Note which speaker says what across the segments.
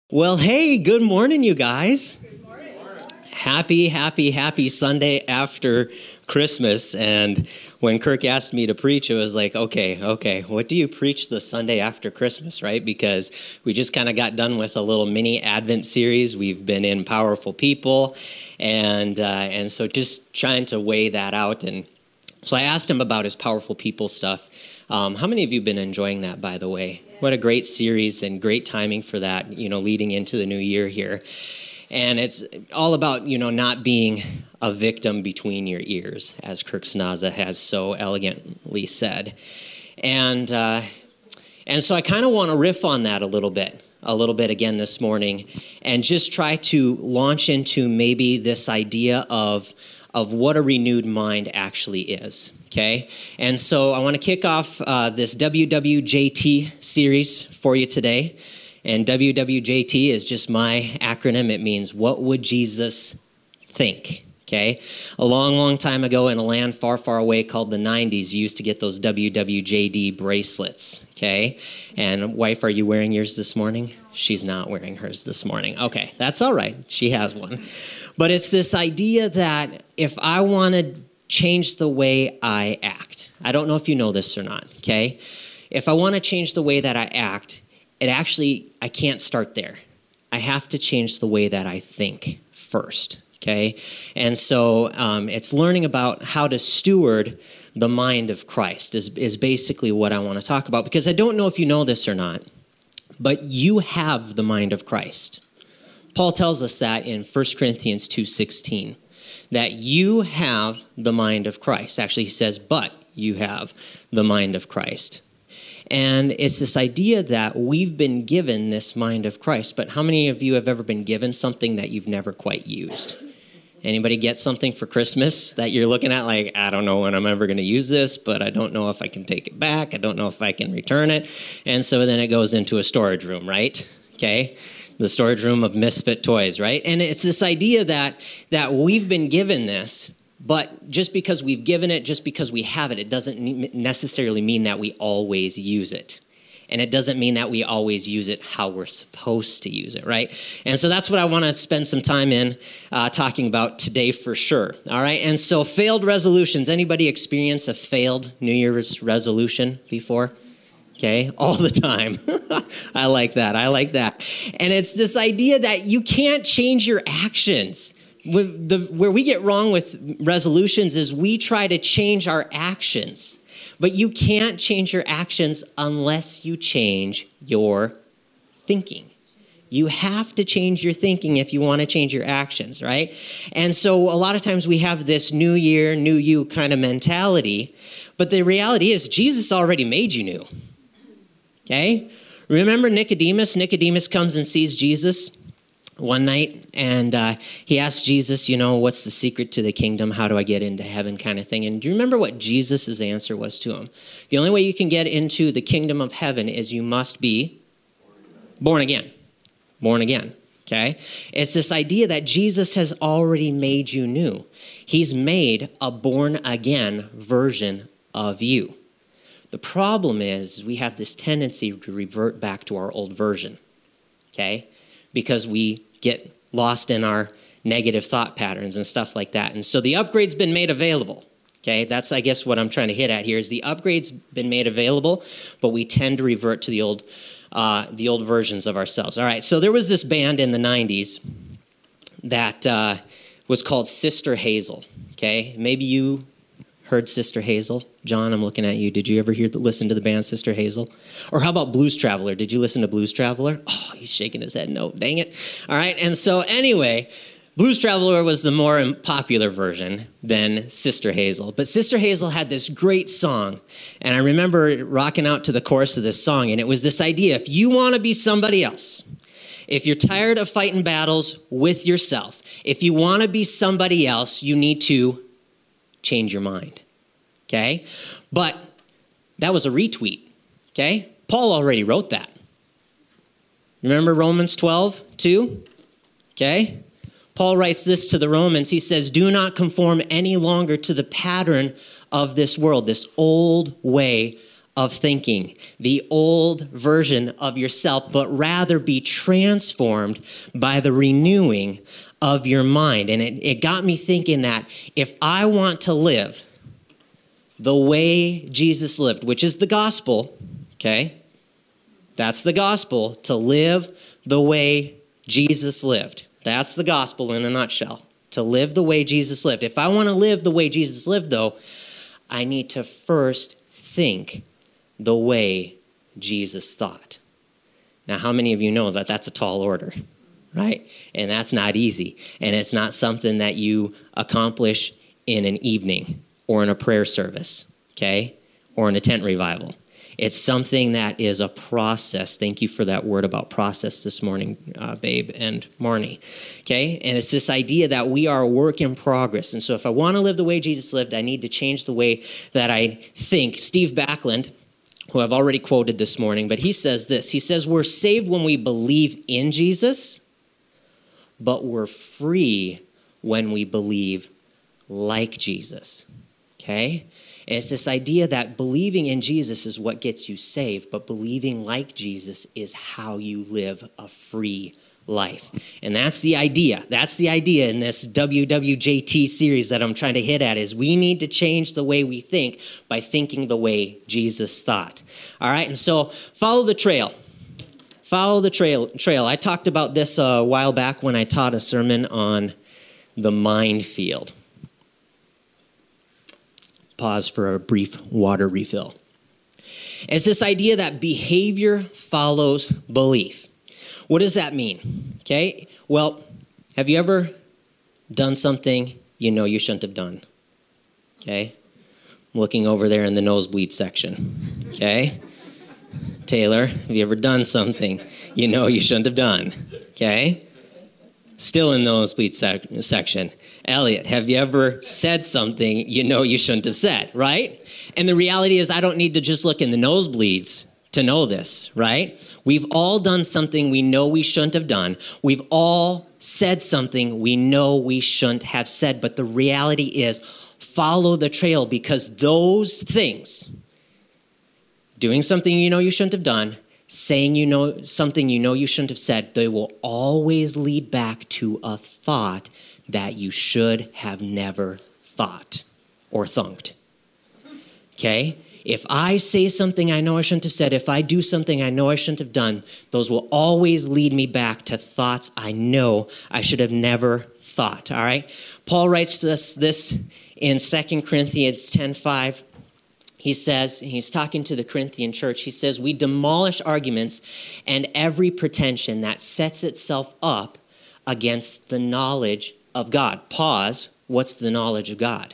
Speaker 1: Well, hey, good morning, you guys. Good morning. Happy Sunday after Christmas. And when Kirk asked me to preach, it was like, okay, what do you preach the Sunday after Christmas, right? Because we just kind of got done with a little mini Advent series. We've been in Powerful People, and so just trying to weigh that out. And so I asked him about his Powerful People stuff. How many of you have been enjoying that, by the way? What a great series and great timing for that, leading into the new year here. And it's all about, not being a victim between your ears, as Kirk Snaza has so elegantly said. And so I kind of want to riff on that a little bit again this morning, and just try to launch into maybe this idea of what a renewed mind actually is. Okay, and so I want to kick off this WWJT series for you today. And WWJT is just my acronym. It means, what would Jesus think? Okay, a long time ago in a land far away called the 90s, you used to get those WWJD bracelets. Okay, and wife, are you wearing yours this morning? She's not wearing hers this morning. Okay, that's all right. She has one. But it's this idea that if I want to change the way I act. I don't know if you know this or not, okay? If I want to change the way that I act, I can't start there. I have to change the way that I think first, okay? And so it's learning about how to steward the mind of Christ is basically what I want to talk about, because I don't know if you know this or not, but you have the mind of Christ. Paul tells us that in 1 Corinthians 2:16. That you have the mind of Christ. Actually, he says, but you have the mind of Christ. And it's this idea that we've been given this mind of Christ. But how many of you have ever been given something that you've never quite used? Anybody get something for Christmas that you're looking at like, I don't know when I'm ever going to use this, but I don't know if I can take it back. I don't know if I can return it. And so then it goes into a storage room, right? Okay. The storage room of misfit toys, right? And it's this idea that we've been given this, but just because we've given it, just because we have it, it doesn't necessarily mean that we always use it. And it doesn't mean that we always use it how we're supposed to use it, right? And so that's what I want to spend some time in talking about today for sure, all right? And so failed resolutions. Anybody experience a failed New Year's resolution before? Okay, all the time. I like that. And it's this idea that you can't change your actions. Where we get wrong with resolutions is we try to change our actions. But you can't change your actions unless you change your thinking. You have to change your thinking if you want to change your actions, right? And so a lot of times we have this new year, new you kind of mentality. But the reality is Jesus already made you new. Okay? Remember Nicodemus? Nicodemus comes and sees Jesus one night, and he asks Jesus, what's the secret to the kingdom? How do I get into heaven kind of thing? And do you remember what Jesus' answer was to him? The only way you can get into the kingdom of heaven is you must be born again. Born again. Okay? It's this idea that Jesus has already made you new. He's made a born-again version of you. The problem is we have this tendency to revert back to our old version, okay? Because we get lost in our negative thought patterns and stuff like that. And so the upgrade's been made available, okay? That's, I guess, what I'm trying to hit at here is the upgrade's been made available, but we tend to revert to the old versions of ourselves. All right, so there was this band in the 90s that was called Sister Hazel, okay? Maybe you heard Sister Hazel. John, I'm looking at you. Did you ever listen to the band Sister Hazel? Or how about Blues Traveler? Did you listen to Blues Traveler? Oh, he's shaking his head. No, dang it. All right, and so anyway, Blues Traveler was the more popular version than Sister Hazel. But Sister Hazel had this great song, and I remember rocking out to the chorus of this song, and it was this idea, if you want to be somebody else, if you're tired of fighting battles with yourself, if you want to be somebody else, you need to change your mind, okay? But that was a retweet, okay? Paul already wrote that. Remember Romans 12:2? Okay? Paul writes this to the Romans. He says, do not conform any longer to the pattern of this world, this old way of thinking, the old version of yourself, but rather be transformed by the renewing of your mind. And it got me thinking that if I want to live the way Jesus lived, which is the gospel, okay? That's the gospel, to live the way Jesus lived. That's the gospel in a nutshell, to live the way Jesus lived. If I want to live the way Jesus lived, though, I need to first think the way Jesus thought. Now, how many of you know that that's a tall order, right? And that's not easy. And it's not something that you accomplish in an evening or in a prayer service, okay? Or in a tent revival. It's something that is a process. Thank you for that word about process this morning, Babe and Marnie. Okay? And it's this idea that we are a work in progress. And so if I want to live the way Jesus lived, I need to change the way that I think. Steve Backlund, who I've already quoted this morning, but he says this. He says, we're saved when we believe in Jesus, but we're free when we believe like Jesus. Okay? And it's this idea that believing in Jesus is what gets you saved, but believing like Jesus is how you live a free life. And that's the idea. That's the idea in this WWJT series that I'm trying to hit at, is we need to change the way we think by thinking the way Jesus thought. All right? And so follow the trail. Follow the trail. I talked about this a while back when I taught a sermon on the mind field. Pause for a brief water refill. It's this idea that behavior follows belief. What does that mean? Okay, well, have you ever done something you know you shouldn't have done? Okay, I'm looking over there in the nosebleed section. Okay, Taylor, have you ever done something you know you shouldn't have done? Okay, still in the nosebleed section. Elliot, have you ever said something you know you shouldn't have said, right? And the reality is I don't need to just look in the nosebleeds to know this, right? We've all done something we know we shouldn't have done. We've all said something we know we shouldn't have said. But the reality is follow the trail, because those things, doing something you know you shouldn't have done, saying something you know you shouldn't have said, they will always lead back to a thought that you should have never thought or thunked. Okay? If I say something I know I shouldn't have said, if I do something I know I shouldn't have done, those will always lead me back to thoughts I know I should have never thought. All right? Paul writes to us this in 2 Corinthians 10:5. He says, he's talking to the Corinthian church, he says, we demolish arguments and every pretension that sets itself up against the knowledge of God. Pause. What's the knowledge of God?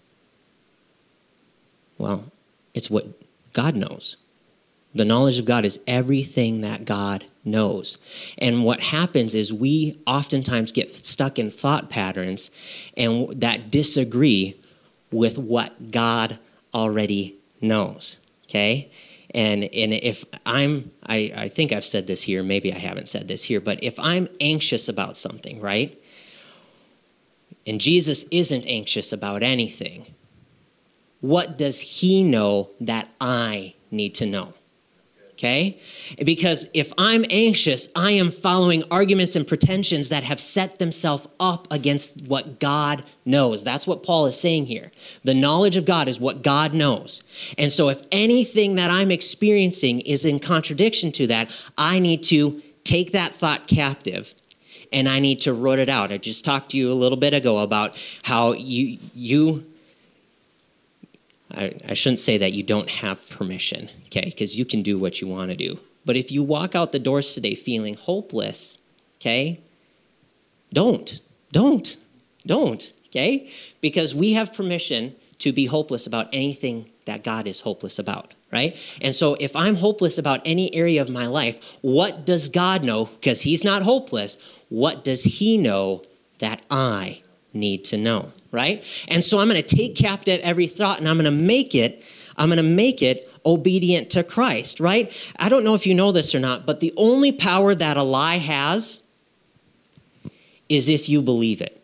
Speaker 1: Well, it's what God knows. The knowledge of God is everything that God knows. And what happens is we oftentimes get stuck in thought patterns and that disagree with what God already knows. Okay? And if I think I've said this here, maybe I haven't said this here, but if I'm anxious about something, right? And Jesus isn't anxious about anything, what does he know that I need to know? Okay? Because if I'm anxious, I am following arguments and pretensions that have set themselves up against what God knows. That's what Paul is saying here. The knowledge of God is what God knows. And so if anything that I'm experiencing is in contradiction to that, I need to take that thought captive and I need to root it out. I just talked to you a little bit ago about how I shouldn't say that you don't have permission, okay, because you can do what you want to do. But if you walk out the doors today feeling hopeless, okay, don't, okay? Because we have permission to be hopeless about anything that God is hopeless about, right? And so if I'm hopeless about any area of my life, what does God know? Because he's not hopeless. What does he know that I need to know, right? And so I'm going to take captive every thought and I'm going to make it obedient to Christ, right? I don't know if you know this or not, but the only power that a lie has is if you believe it.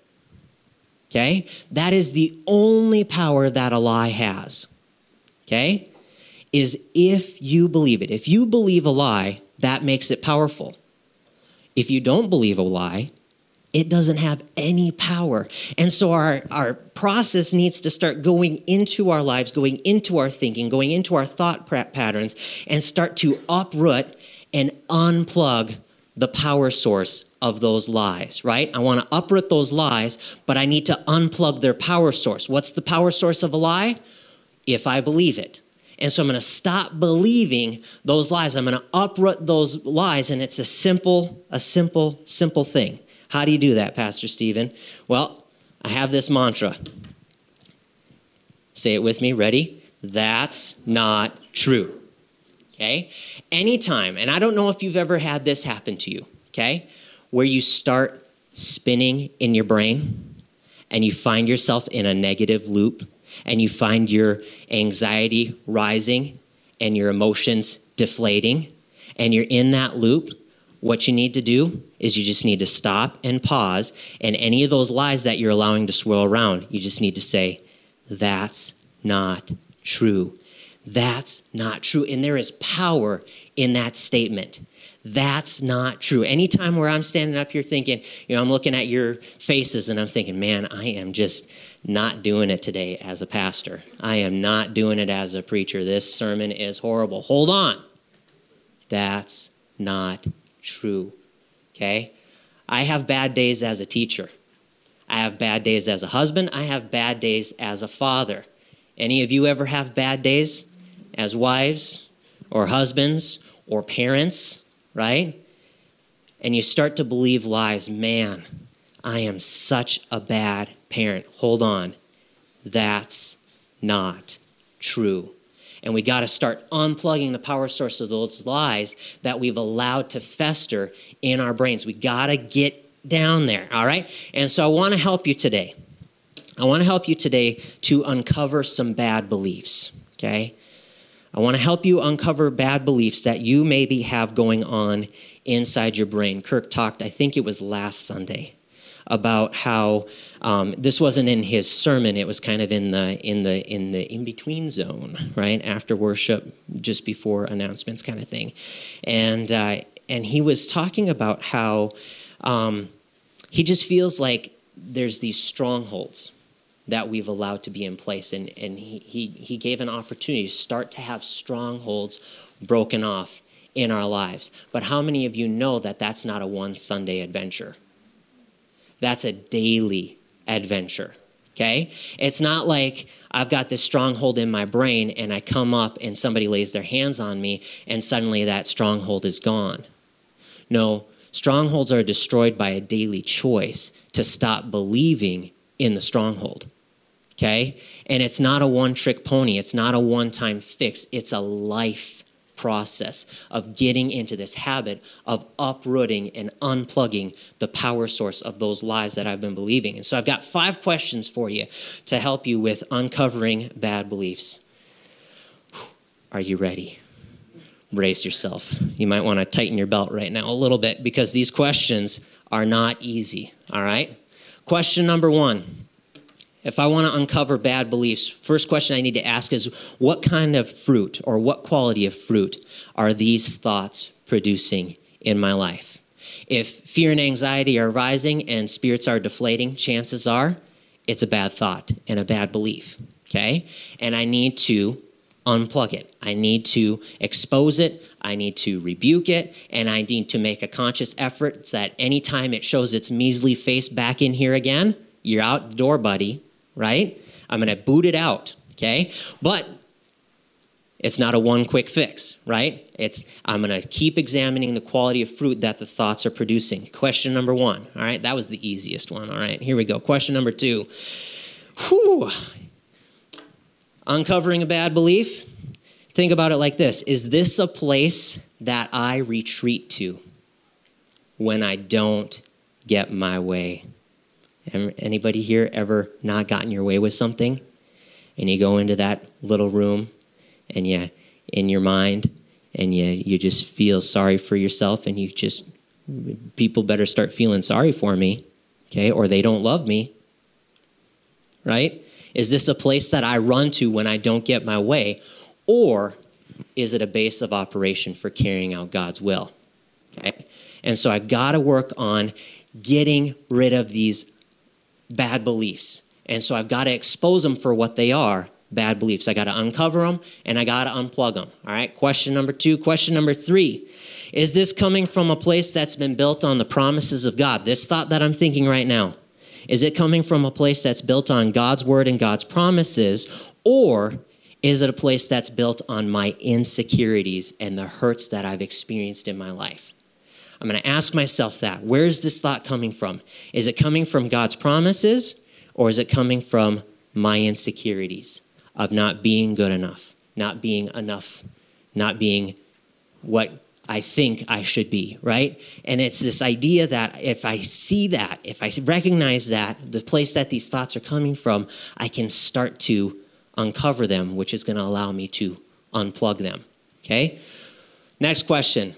Speaker 1: Okay? That is the only power that a lie has. Okay? is if you believe it. If you believe a lie, that makes it powerful. If you don't believe a lie, it doesn't have any power. And so our process needs to start going into our lives, going into our thinking, going into our thought patterns, and start to uproot and unplug the power source of those lies, right? I want to uproot those lies, but I need to unplug their power source. What's the power source of a lie? If I believe it. And so I'm going to stop believing those lies. I'm going to uproot those lies, and it's a simple thing. How do you do that, Pastor Stephen? Well, I have this mantra. Say it with me. Ready? That's not true. Okay? Anytime, and I don't know if you've ever had this happen to you, okay, where you start spinning in your brain and you find yourself in a negative loop and you find your anxiety rising and your emotions deflating and you're in that loop, what you need to do is you just need to stop and pause, and any of those lies that you're allowing to swirl around, you just need to say, that's not true. That's not true. And there is power in that statement. That's not true. Anytime where I'm standing up here thinking, I'm looking at your faces and I'm thinking, man, I am just not doing it today as a pastor. I am not doing it as a preacher. This sermon is horrible. Hold on. That's not true. Okay? I have bad days as a teacher. I have bad days as a husband. I have bad days as a father. Any of you ever have bad days as wives or husbands or parents, right? And you start to believe lies. Man, I am such a bad parent. Hold on. That's not true. And we got to start unplugging the power source of those lies that we've allowed to fester in our brains. We got to get down there, all right? And so I want to help you today. I want to help you today to uncover some bad beliefs, okay? I want to help you uncover bad beliefs that you maybe have going on inside your brain. Kirk talked, I think it was last Sunday, about how this wasn't in his sermon. It was kind of in the in-between zone, right? After worship, just before announcements kind of thing. And he was talking about how he just feels like there's these strongholds that we've allowed to be in place. And he gave an opportunity to start to have strongholds broken off in our lives. But how many of you know that that's not a one Sunday adventure? That's a daily adventure, okay? It's not like I've got this stronghold in my brain and I come up and somebody lays their hands on me and suddenly that stronghold is gone. No, strongholds are destroyed by a daily choice to stop believing in the stronghold, okay? And it's not a one-trick pony. It's not a one-time fix. It's a life process of getting into this habit of uprooting and unplugging the power source of those lies that I've been believing. And so I've got 5 questions for you to help you with uncovering bad beliefs. Are you ready? Brace yourself. You might want to tighten your belt right now a little bit because these questions are not easy, all right? Question number 1. If I want to uncover bad beliefs, first question I need to ask is, what kind of fruit or what quality of fruit are these thoughts producing in my life? If fear and anxiety are rising and spirits are deflating, chances are it's a bad thought and a bad belief, okay? And I need to unplug it. I need to expose it. I need to rebuke it. And I need to make a conscious effort so that anytime it shows its measly face back in here again, you're out the door, buddy. Right? I'm going to boot it out, okay? But it's not a one quick fix, right? I'm going to keep examining the quality of fruit that the thoughts are producing. Question number 1, all right? That was the easiest one, all right? Here we go. Question number 2. Uncovering a bad belief. Think about it like this. Is this a place that I retreat to when I don't get my way? Anybody here ever not gotten your way with something? And you go into that little room and you, in your mind, and you just feel sorry for yourself and people better start feeling sorry for me, okay? Or they don't love me, right? Is this a place that I run to when I don't get my way? Or is it a base of operation for carrying out God's will? Okay? And so I got to work on getting rid of these bad beliefs. And so I've got to expose them for what they are, bad beliefs. I got to uncover them and I got to unplug them. All right, question number 2. Question number 3. Is this coming from a place that's been built on the promises of God? This thought that I'm thinking right now, is it coming from a place that's built on God's word and God's promises, or is it a place that's built on my insecurities and the hurts that I've experienced in my life? I'm going to ask myself that. Where is this thought coming from? Is it coming from God's promises, or is it coming from my insecurities of not being good enough, not being enough, not being what I think I should be, right? And it's this idea that if I see that, if I recognize that, the place that these thoughts are coming from, I can start to uncover them, which is going to allow me to unplug them, okay? Next question.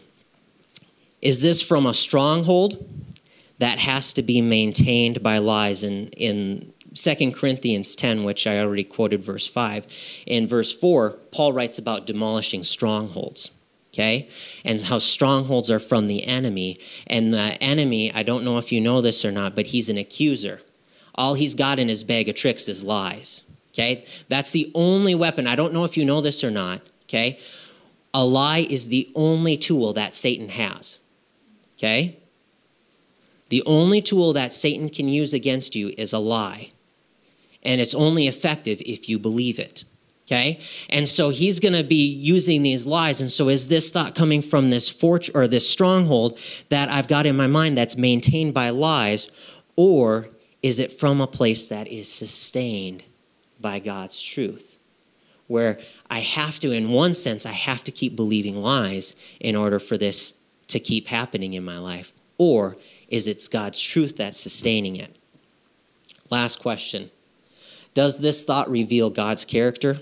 Speaker 1: Is this from a stronghold that has to be maintained by lies? In 2 Corinthians 10, which I already quoted verse 5, in verse 4, Paul writes about demolishing strongholds. Okay, and how strongholds are from the enemy. And the enemy, I don't know if you know this or not, but he's an accuser. All he's got in his bag of tricks is lies. Okay, that's the only weapon. I don't know if you know this or not. Okay, a lie is the only tool that Satan has. Okay, the only tool that Satan can use against you is a lie. And it's only effective if you believe it. Okay, and so he's going to be using these lies. And so is this thought coming from this or this stronghold that I've got in my mind that's maintained by lies, or is it from a place that is sustained by God's truth, where I have to, in one sense, I have to keep believing lies in order for this to keep happening in my life, or is it God's truth that's sustaining it? Last question. Does this thought reveal God's character?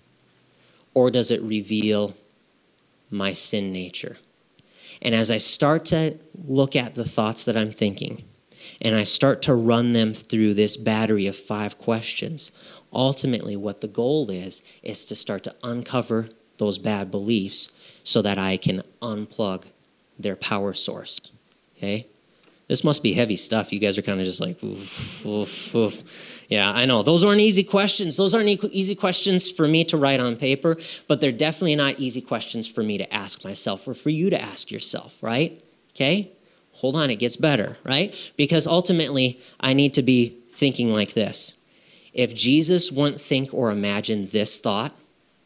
Speaker 1: Or does it reveal my sin nature? And as I start to look at the thoughts that I'm thinking, and I start to run them through this battery of 5 questions, ultimately what the goal is to start to uncover those bad beliefs so that I can unplug their power source. Okay? This must be heavy stuff. You guys are kind of just like, oof, oof, oof. Yeah, I know. Those aren't easy questions. Those aren't easy questions for me to write on paper, but they're definitely not easy questions for me to ask myself or for you to ask yourself, right? Okay? Hold on, it gets better, right? Because ultimately, I need to be thinking like this. If Jesus wouldn't think or imagine this thought,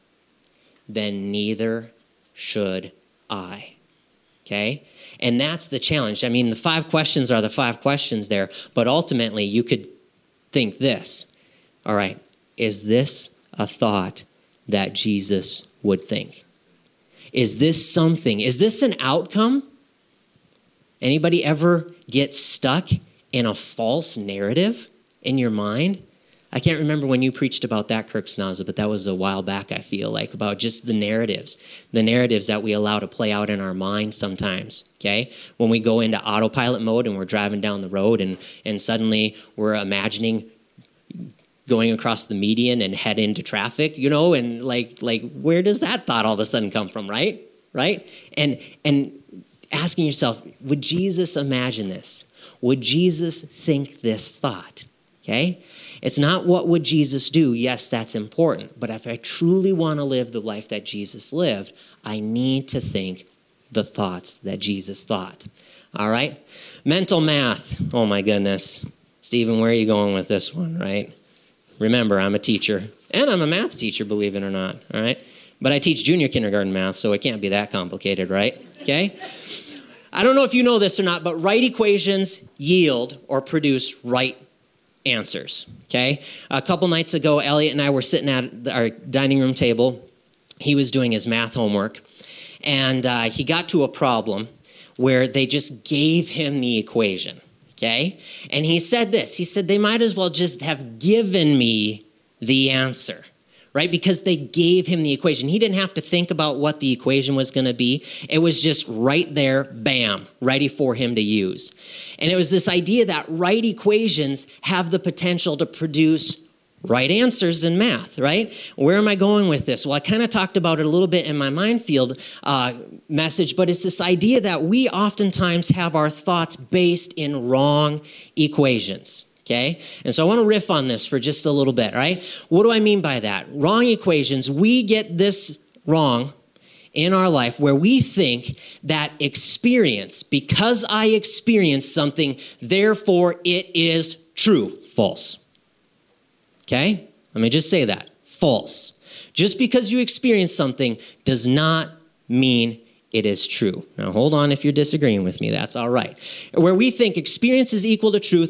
Speaker 1: then neither should I. Okay? And that's the challenge. I mean, the 5 questions are the 5 questions there, but ultimately you could think this. All right, is this a thought that Jesus would think? Is this something? Is this an outcome? Anybody ever get stuck in a false narrative in your mind? I can't remember when you preached about that, Kirk Snazza, but that was a while back, I feel like, about just the narratives that we allow to play out in our mind sometimes, okay? When we go into autopilot mode and we're driving down the road and suddenly we're imagining going across the median and head into traffic, you know, and like where does that thought all of a sudden come from, right? Right? And asking yourself, would Jesus imagine this? Would Jesus think this thought? Okay? It's not what would Jesus do. Yes, that's important. But if I truly want to live the life that Jesus lived, I need to think the thoughts that Jesus thought. All right? Mental math. Oh, my goodness. Stephen, where are you going with this one, right? Remember, I'm a teacher. And I'm a math teacher, believe it or not. All right? But I teach junior kindergarten math, so it can't be that complicated, right? Okay? I don't know if you know this or not, but right equations yield or produce right answers, okay? A couple nights ago, Elliot and I were sitting at our dining room table. He was doing his math homework, and he got to a problem where they just gave him the equation, okay? And he said this. He said, they might as well just have given me the answer, right? Because they gave him the equation. He didn't have to think about what the equation was going to be. It was just right there, bam, ready for him to use. And it was this idea that right equations have the potential to produce right answers in math, right? Where am I going with this? Well, I kind of talked about it a little bit in my Minefield message, but it's this idea that we oftentimes have our thoughts based in wrong equations. Okay? And so I want to riff on this for just a little bit, right? What do I mean by that? Wrong equations. We get this wrong in our life where we think that experience, because I experienced something, therefore it is true. False. Okay? Let me just say that. False. Just because you experience something does not mean it is true. Now, hold on if you're disagreeing with me. That's all right. Where we think experience is equal to truth,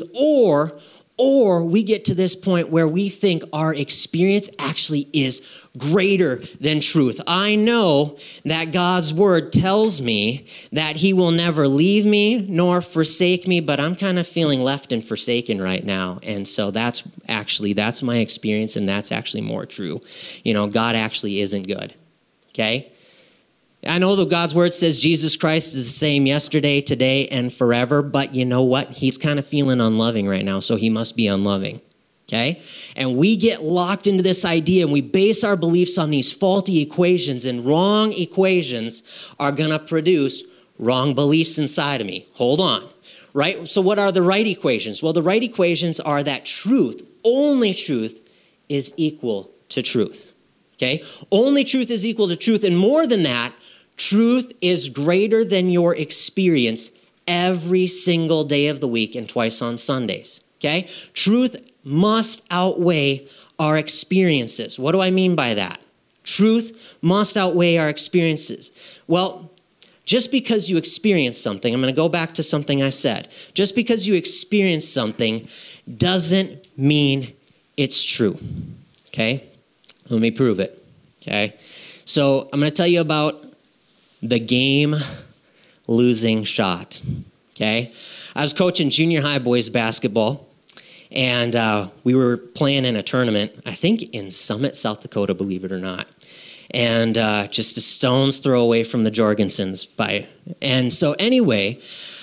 Speaker 1: or we get to this point where we think our experience actually is greater than truth. I know that God's word tells me that he will never leave me nor forsake me, but I'm kind of feeling left and forsaken right now. And so that's my experience, and that's actually more true. God actually isn't good. Okay? I know that God's word says Jesus Christ is the same yesterday, today, and forever, but you know what? He's kind of feeling unloving right now, so he must be unloving, okay? And we get locked into this idea, and we base our beliefs on these faulty equations, and wrong equations are going to produce wrong beliefs inside of me. Hold on, right? So what are the right equations? Well, the right equations are that truth, only truth, is equal to truth, okay? Only truth is equal to truth, and more than that, truth is greater than your experience every single day of the week and twice on Sundays, okay? Truth must outweigh our experiences. What do I mean by that? Truth must outweigh our experiences. Well, just because you experience something, I'm going to go back to something I said. Just because you experience something doesn't mean it's true, okay? Let me prove it, okay? So I'm going to tell you about the game-losing shot, okay? I was coaching junior high boys basketball, and we were playing in a tournament, I think in Summit, South Dakota, believe it or not, and just a stone's throw away from the Jorgensens. And so anyway,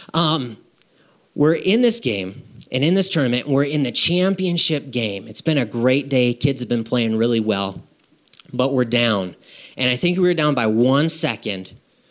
Speaker 1: we're in this game, and in this tournament, we're in the championship game. It's been a great day. Kids have been playing really well, but we're down. And I think we were down by 1 second.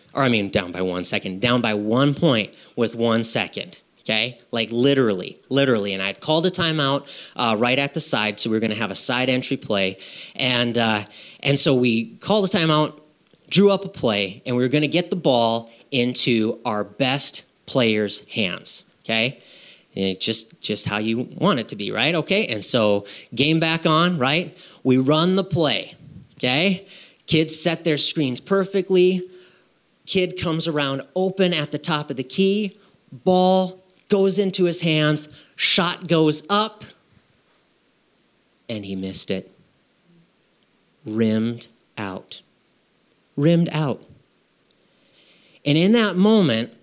Speaker 1: Down by 1 point with 1 second, okay? Like literally. And I'd called a timeout right at the side, so we were going to have a side entry play. And so we called a timeout, drew up a play, and we were going to get the ball into our best player's hands, okay? And just how you want it to be, right? Okay, and so game back on, right? We run the play, okay? Kids set their screens perfectly. Kid comes around open at the top of the key. Ball goes into his hands. Shot goes up. And he missed it. Rimmed out. And in that moment,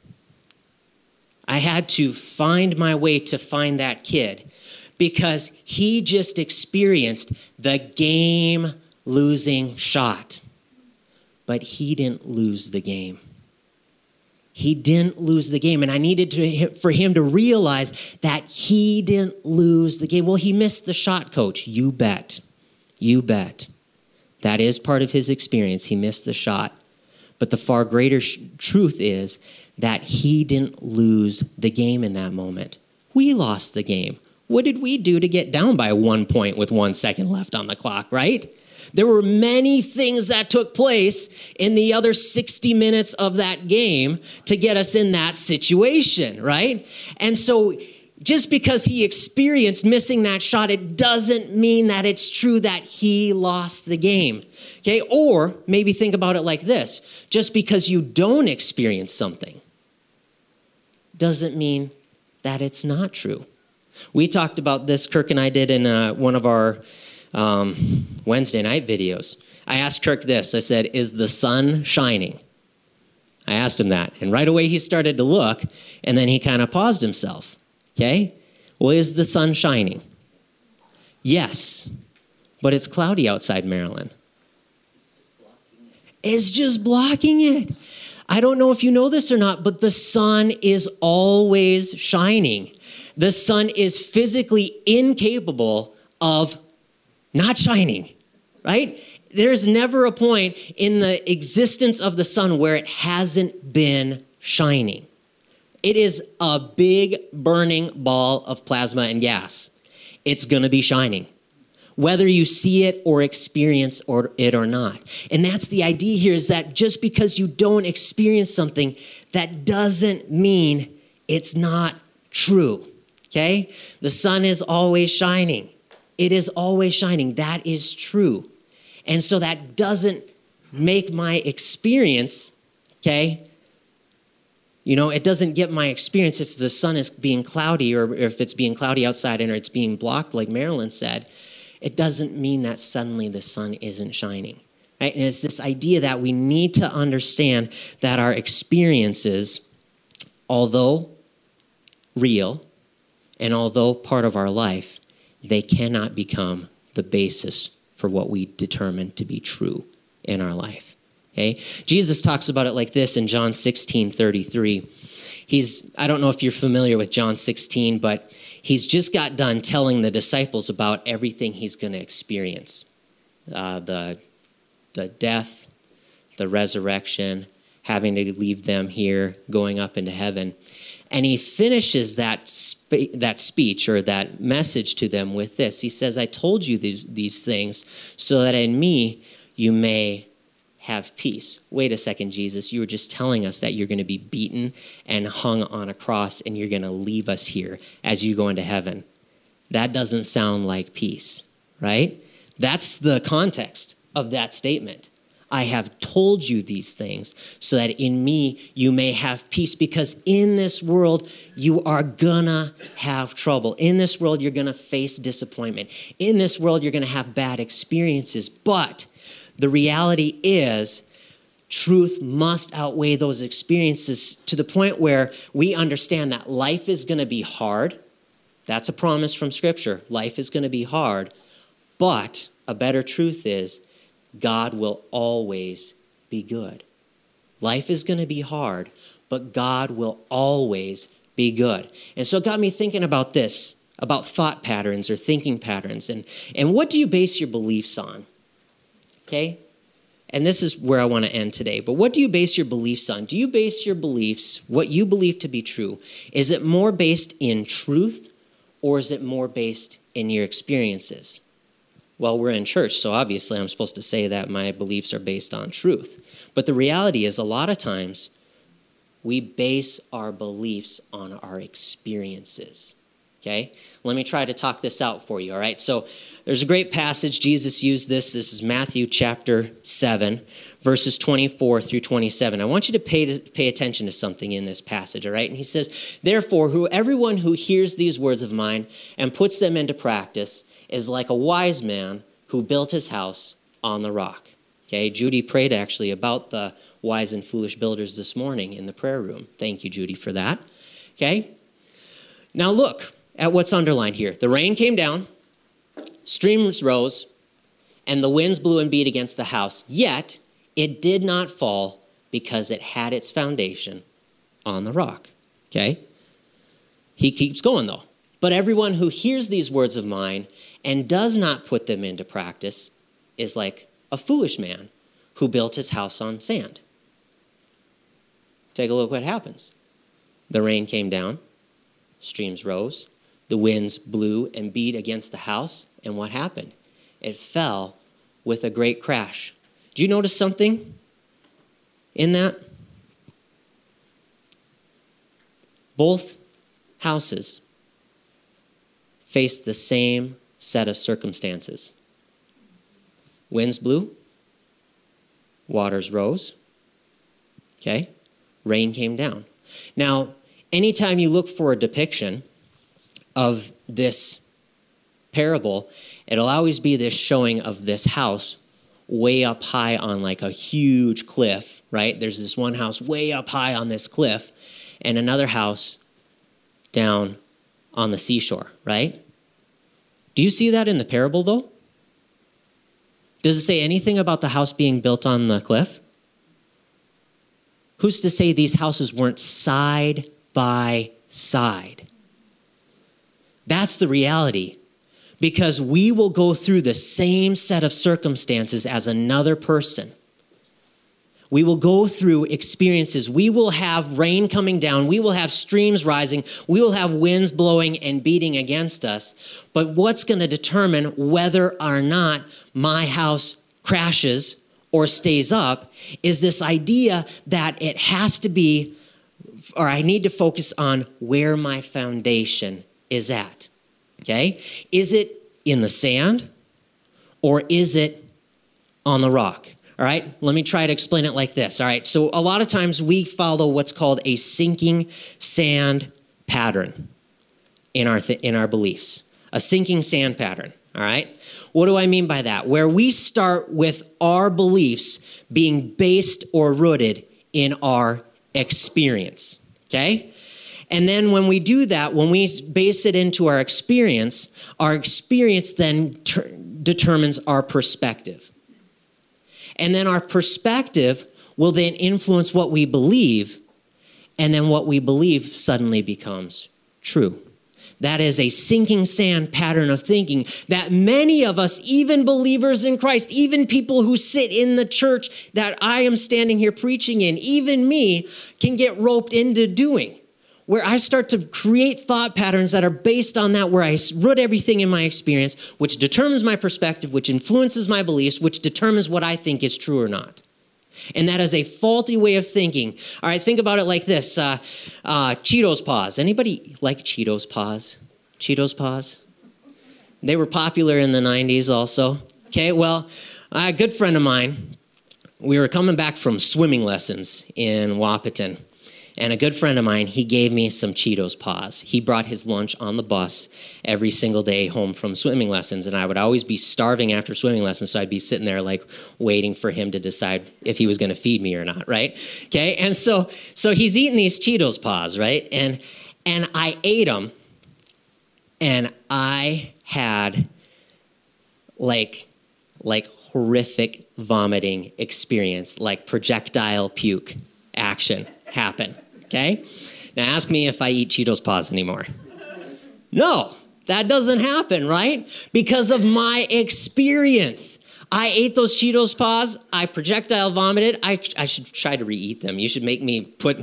Speaker 1: I had to find my way to find that kid because he just experienced the game-losing shot. But he didn't lose the game. He didn't lose the game. And I needed for him to realize that he didn't lose the game. Well, he missed the shot, coach. You bet. That is part of his experience. He missed the shot. But the far greater truth is that he didn't lose the game in that moment. We lost the game. What did we do to get down by 1 point with 1 second left on the clock, right? There were many things that took place in the other 60 minutes of that game to get us in that situation, right? And so just because he experienced missing that shot, it doesn't mean that it's true that he lost the game, okay? Or maybe think about it like this. Just because you don't experience something doesn't mean that it's not true. We talked about this, Kirk and I did in one of our Wednesday night videos. I asked Kirk this. I said, is the sun shining? I asked him that. And right away he started to look, and then he kind of paused himself. Okay? Well, is the sun shining? Yes. But it's cloudy outside Maryland. It's just blocking it. I don't know if you know this or not, but the sun is always shining. The sun is physically incapable of not shining, right? There's never a point in the existence of the sun where it hasn't been shining. It is a big burning ball of plasma and gas. It's going to be shining, whether you see it or experience it or not. And that's the idea here, is that just because you don't experience something, that doesn't mean it's not true, okay? The sun is always shining. It is always shining. That is true. And so that doesn't make my experience, okay? It doesn't get my experience if the sun is being cloudy, or if it's being cloudy outside and it's being blocked, like Marilyn said. It doesn't mean that suddenly the sun isn't shining. Right? And it's this idea that we need to understand that our experiences, although real and although part of our life, they cannot become the basis for what we determine to be true in our life. Okay? Jesus talks about it like this in John 16:33. I don't know if you're familiar with John 16, but he's just got done telling the disciples about everything he's going to experience. The death, the resurrection, having to leave them here, going up into heaven. And he finishes that speech or that message to them with this. He says, I told you these things so that in me you may have peace. Wait a second, Jesus. You were just telling us that you're going to be beaten and hung on a cross and you're going to leave us here as you go into heaven. That doesn't sound like peace, right? That's the context of that statement. I have told you these things so that in me you may have peace, because in this world you are gonna have trouble. In this world you're gonna face disappointment. In this world you're gonna have bad experiences. But the reality is truth must outweigh those experiences to the point where we understand that life is gonna be hard. That's a promise from Scripture. Life is gonna be hard. But a better truth is God will always be good. Life is going to be hard, but God will always be good. And so it got me thinking about this, about thought patterns or thinking patterns. And what do you base your beliefs on? Okay? And this is where I want to end today. But what do you base your beliefs on? Do you base your beliefs, what you believe to be true, is it more based in truth, or is it more based in your experiences? Well, we're in church, so obviously I'm supposed to say that my beliefs are based on truth. But the reality is, a lot of times, we base our beliefs on our experiences, okay? Let me try to talk this out for you, all right? So there's a great passage. Jesus used this. This is Matthew chapter 7, verses 24 through 27. I want you to pay attention to something in this passage, all right? And he says, therefore, everyone who hears these words of mine and puts them into practice is like a wise man who built his house on the rock. Okay, Judy prayed actually about the wise and foolish builders this morning in the prayer room. Thank you, Judy, for that. Okay, now look at what's underlined here. The rain came down, streams rose, and the winds blew and beat against the house. Yet it did not fall because it had its foundation on the rock. Okay, he keeps going though. But everyone who hears these words of mine and does not put them into practice is like a foolish man who built his house on sand. Take a look what happens. The rain came down, streams rose, the winds blew and beat against the house, and what happened? It fell with a great crash. Do you notice something in that? Both houses faced the same set of circumstances. Winds blew, waters rose, okay? Rain came down. Now, anytime you look for a depiction of this parable, it'll always be this showing of this house way up high on like a huge cliff, right? There's this one house way up high on this cliff and another house down on the seashore, right? Do you see that in the parable, though? Does it say anything about the house being built on the cliff? Who's to say these houses weren't side by side? That's the reality. because we will go through the same set of circumstances as another person. We will go through experiences. We will have rain coming down. We will have streams rising. We will have winds blowing and beating against us. But what's going to determine whether or not my house crashes or stays up is this idea that it has to be, or I need to focus on where my foundation is at. Okay? Is it in the sand or is it on the rock? All right, let me try to explain it like this. All right, so a lot of times we follow what's called a sinking sand pattern in our beliefs. A sinking sand pattern, all right? What do I mean by that? Where we start with our beliefs being based or rooted in our experience, okay? And then when we do that, when we base it into our experience then determines our perspective. And then our perspective will then influence what we believe, and then what we believe suddenly becomes true. That is a sinking sand pattern of thinking that many of us, even believers in Christ, even people who sit in the church that I am standing here preaching in, even me, can get roped into doing. Where I start to create thought patterns that are based on that, where I root everything in my experience, which determines my perspective, which influences my beliefs, which determines what I think is true or not. And that is a faulty way of thinking. All right, think about it like this. Cheetos Paws. Anybody like Cheetos Paws? Cheetos Paws? They were popular in the 90s also. Okay, well, a good friend of mine, we were coming back from swimming lessons in Wahpeton. And a good friend of mine, he gave me some Cheetos Paws. He brought his lunch on the bus every single day home from swimming lessons. And I would always be starving after swimming lessons, so I'd be sitting there like waiting for him to decide if he was going to feed me or not, right? Okay, and so he's eating these Cheetos Paws, right? And I ate them, and I had like horrific vomiting experience, like projectile puke action happen, okay? Now ask me if I eat Cheetos Paws anymore. No, that doesn't happen, right? Because of my experience. I ate those Cheetos Paws. I projectile vomited. I should try to re-eat them. You should make me put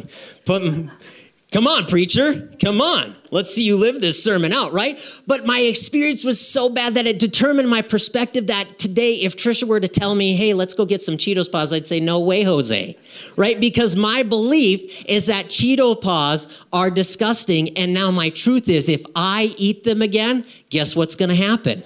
Speaker 1: come on, preacher. Come on. Let's see you live this sermon out, right? But my experience was so bad that it determined my perspective that today, if Trisha were to tell me, hey, let's go get some Cheetos Paws, I'd say, no way, Jose, right? Because my belief is that Cheeto Paws are disgusting. And now my truth is, if I eat them again, guess what's going to happen?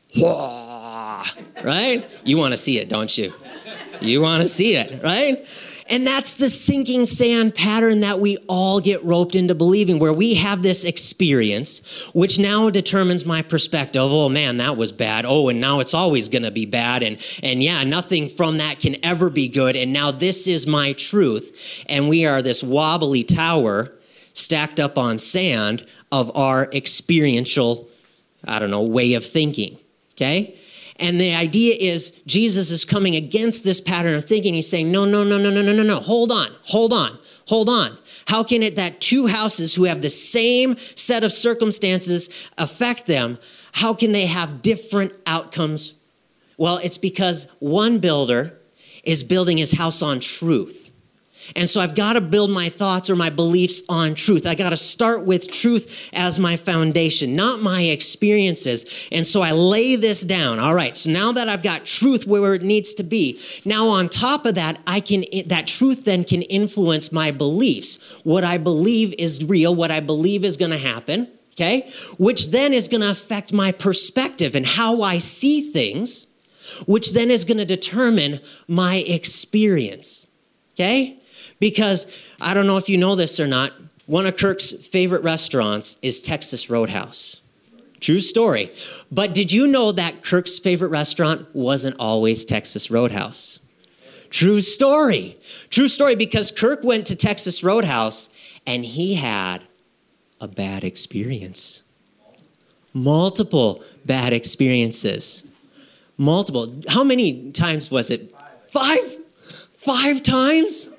Speaker 1: Right? You want to see it, don't you? You want to see it, right? And that's the sinking sand pattern that we all get roped into believing, where we have this experience, which now determines my perspective. Oh man, that was bad. Oh, and now it's always going to be bad. And yeah, nothing from that can ever be good. And now this is my truth. And we are this wobbly tower stacked up on sand of our experiential, way of thinking. Okay? And the idea is Jesus is coming against this pattern of thinking. He's saying, no. Hold on. How can it that two houses who have the same set of circumstances affect them? How can they have different outcomes? Well, it's because one builder is building his house on truth. And so I've got to build my thoughts or my beliefs on truth. I got to start with truth as my foundation, not my experiences. And so I lay this down. All right, so now that I've got truth where it needs to be, now on top of that, that truth then can influence my beliefs. What I believe is real, what I believe is going to happen, okay? Which then is going to affect my perspective and how I see things, which then is going to determine my experience, okay? Because I don't know if you know this or not, one of Kirk's favorite restaurants is Texas Roadhouse. True story. But did you know that Kirk's favorite restaurant wasn't always Texas Roadhouse? True story. True story, because Kirk went to Texas Roadhouse and he had a bad experience. Multiple bad experiences. Multiple. How many times was it? Five times?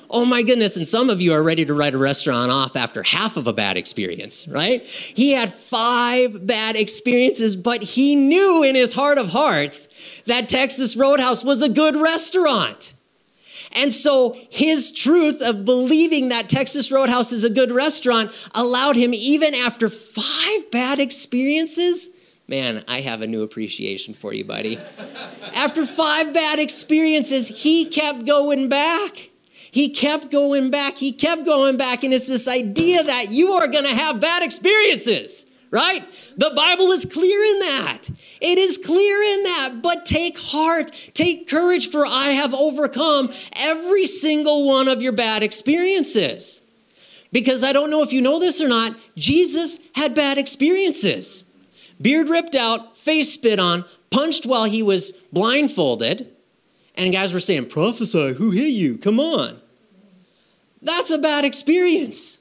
Speaker 1: Oh my goodness, and some of you are ready to write a restaurant off after half of a bad experience, right? He had 5 bad experiences, but he knew in his heart of hearts that Texas Roadhouse was a good restaurant. And so his truth of believing that Texas Roadhouse is a good restaurant allowed him, even after 5 bad experiences, man, I have a new appreciation for you, buddy. After 5 bad experiences, he kept going back. He kept going back. He kept going back. And it's this idea that you are going to have bad experiences, right? The Bible is clear in that. It is clear in that. But take heart, take courage, for I have overcome every single one of your bad experiences. Because I don't know if you know this or not, Jesus had bad experiences. Beard ripped out, face spit on, punched while he was blindfolded. And guys were saying, prophesy, who hit you? Come on. That's a bad experience.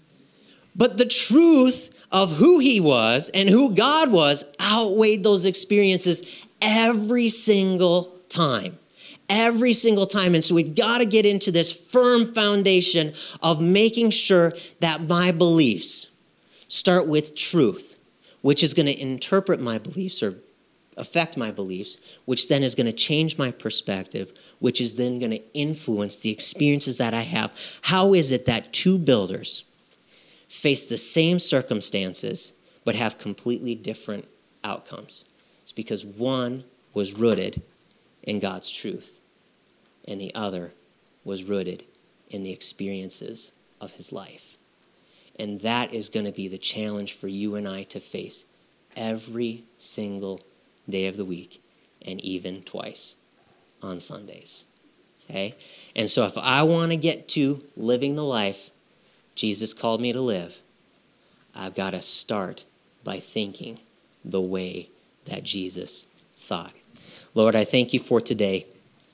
Speaker 1: But the truth of who he was and who God was outweighed those experiences every single time. Every single time. And so we've got to get into this firm foundation of making sure that my beliefs start with truth, which is going to interpret my beliefs or affect my beliefs, which then is going to change my perspective, which is then going to influence the experiences that I have. How is it that 2 builders face the same circumstances but have completely different outcomes? It's because one was rooted in God's truth and the other was rooted in the experiences of his life. And that is going to be the challenge for you and I to face every single day of the week, and even twice on Sundays. Okay? And so if I want to get to living the life Jesus called me to live, I've got to start by thinking the way that Jesus thought. Lord, I thank you for today.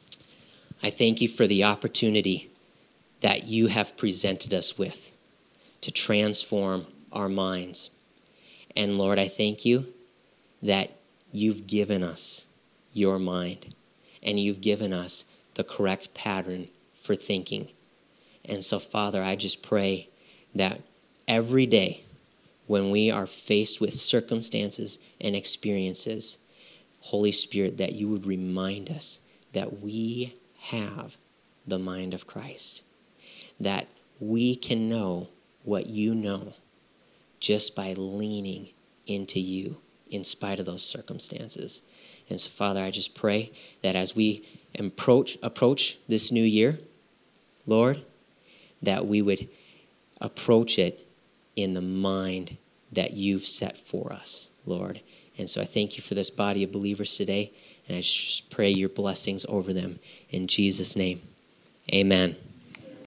Speaker 1: I thank you for the opportunity that you have presented us with to transform our minds. And Lord, I thank you that you've given us your mind, and you've given us the correct pattern for thinking. And so, Father, I just pray that every day when we are faced with circumstances and experiences, Holy Spirit, that you would remind us that we have the mind of Christ, that we can know what you know just by leaning into you in spite of those circumstances. And so, Father, I just pray that as we approach this new year, Lord, that we would approach it in the mind that you've set for us, Lord. And so I thank you for this body of believers today, and I just pray your blessings over them. In Jesus' name, amen.